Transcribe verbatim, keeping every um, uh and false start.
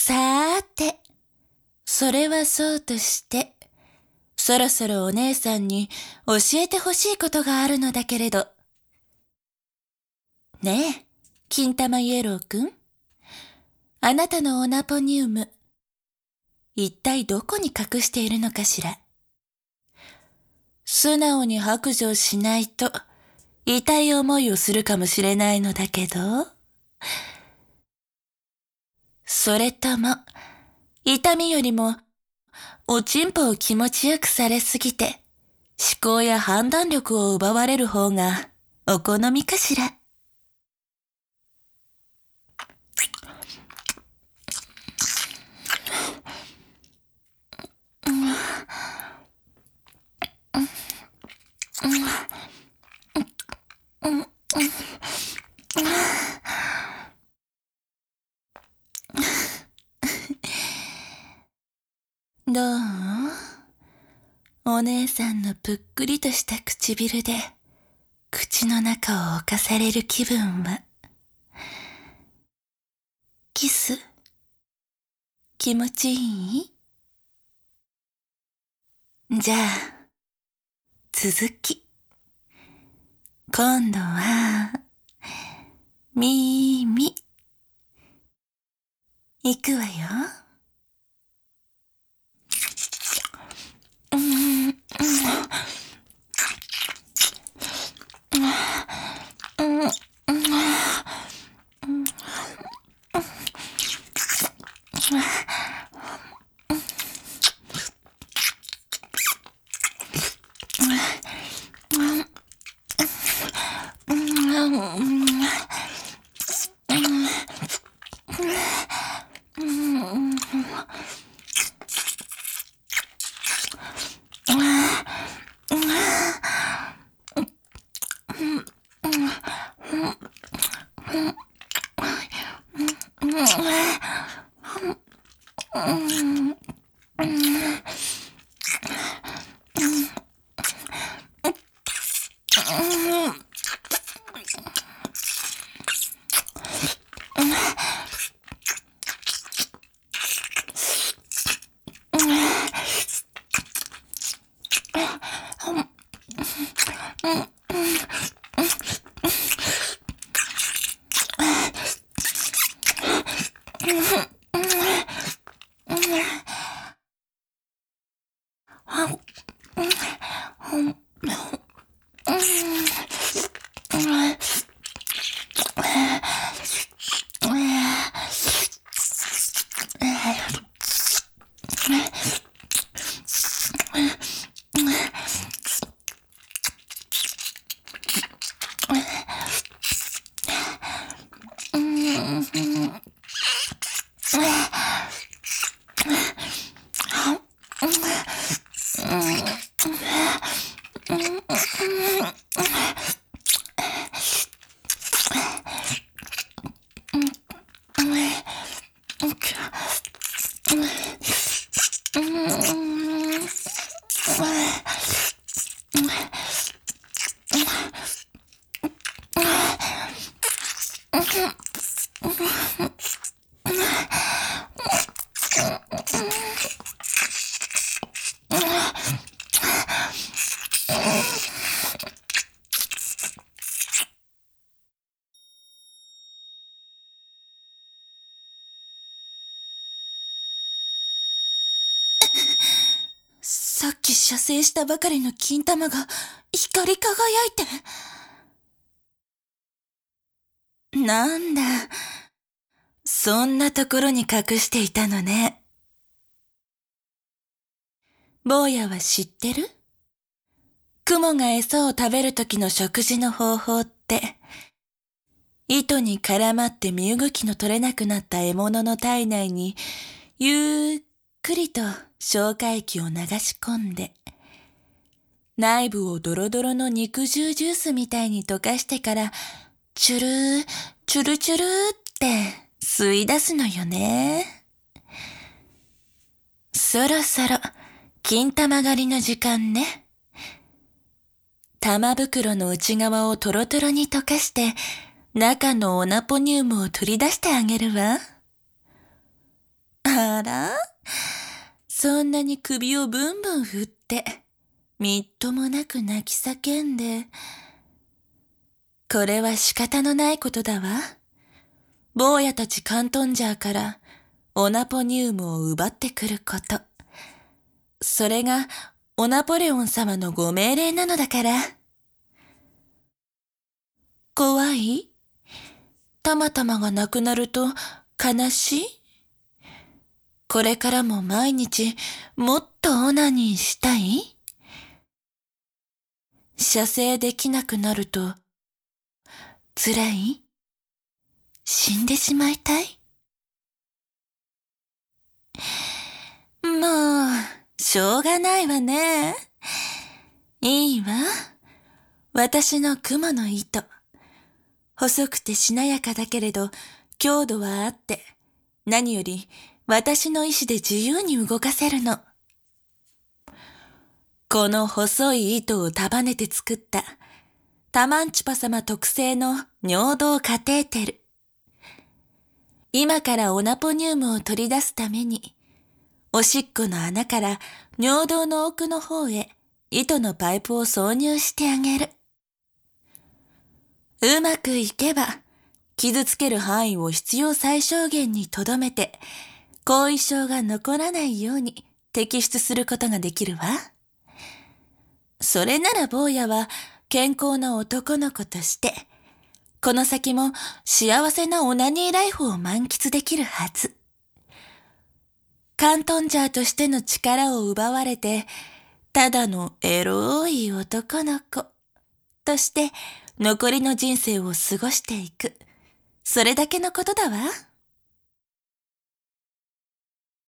さーて、それはそうとして、そろそろお姉さんに教えてほしいことがあるのだけれど。ねえ、金玉イエローくん。あなたのオナポニウム、一体どこに隠しているのかしら。素直に白状しないと、痛い思いをするかもしれないのだけど。それとも、痛みよりも、おちんぽを気持ちよくされすぎて、思考や判断力を奪われる方がお好みかしら。どう？お姉さんのぷっくりとした唇で口の中を侵される気分は。キス気持ちいい？じゃあ続き。今度は耳いくわよ。さっき射精したばかりの金玉が光り輝いて。なんだ、そんなところに隠していたのね。坊やは知ってる？雲が餌を食べるときの食事の方法って、糸に絡まって身動きの取れなくなった獲物の体内にゆっくりと消化液を流し込んで、内部をドロドロの肉汁ジュースみたいに溶かしてから、チュルー、チュルチュルーって吸い出すのよね。そろそろ金玉狩りの時間ね。玉袋の内側をトロトロに溶かして、中のオナポニウムを取り出してあげるわ。あ、 あら、そんなに首をブンブン振って、みっともなく泣き叫んで。これは仕方のないことだわ。坊やたちカントンジャーからオナポニウムを奪ってくること。それがオナポレオン様のご命令なのだから。怖い？たまたまがなくなると悲しい？これからも毎日もっとオナニーしたい？射精できなくなると辛い？死んでしまいたい？もう、しょうがないわね。いいわ。私の雲の糸。細くてしなやかだけれど、強度はあって、何より私の意志で自由に動かせるの。この細い糸を束ねて作った、タマンチュパ様特製の尿道カテーテル。今からオナポニウムを取り出すために、おしっこの穴から尿道の奥の方へ糸のパイプを挿入してあげる。うまくいけば、傷つける範囲を必要最小限にとどめて、後遺症が残らないように摘出することができるわ。それなら坊やは健康な男の子として、この先も幸せなオナニーライフを満喫できるはず。カントンジャーとしての力を奪われて、ただのエロい男の子として残りの人生を過ごしていく。それだけのことだわ。